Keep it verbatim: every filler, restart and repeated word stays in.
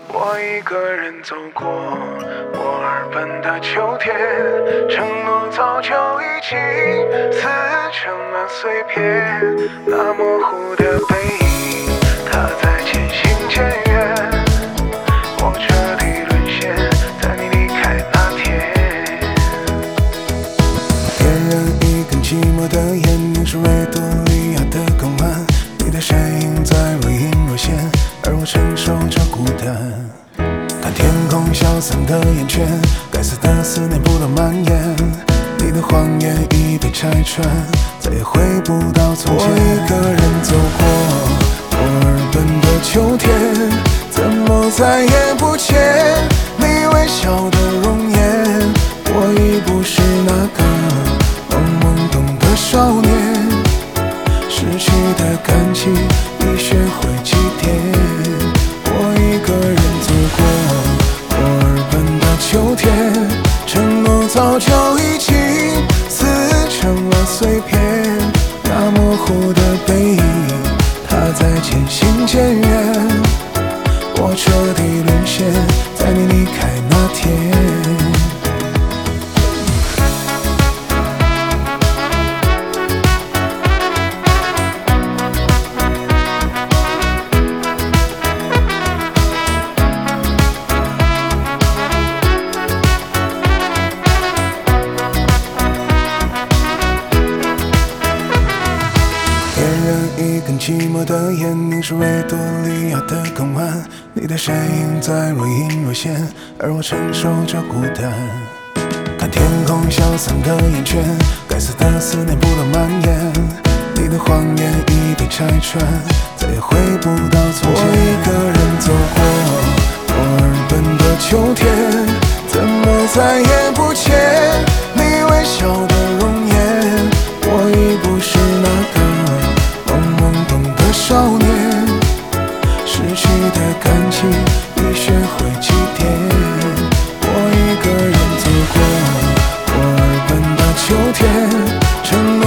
我一个人走过墨尔本的秋天，承诺早就已经撕成了碎片，那模糊的背影，它在渐行渐远，我彻底沦陷在你离开那天。点燃一根寂寞的烟，凝视维多利亚的港湾，你的身影在若隐若现，而我承受着孤单。看天空消散的烟圈，该死的思念不断蔓延，你的谎言已被拆穿，再也回不到从前。我一个人走过墨尔本的秋天，怎么再也不见你微笑的容颜？我已不是那个懵懵懂的少年，失去的感情已学会祭奠。我一个人走过墨尔本的秋天，承诺早就已经撕成了碎片，那模糊的背影，它在渐行渐远，我彻底沦陷在你离开那天。一根寂寞的烟，凝视维多利亚的港湾，你的身影在若隐若现，而我承受着孤单。看天空消散的烟圈，该死的思念不断蔓延，你的谎言已被拆穿，再也回不到从前。我一个人走过墨尔本的秋天，怎么再也不见你微笑的容颜？我已不是那个少年，失去的感情已学会祭奠。我一个人走过墨尔本的秋天，承诺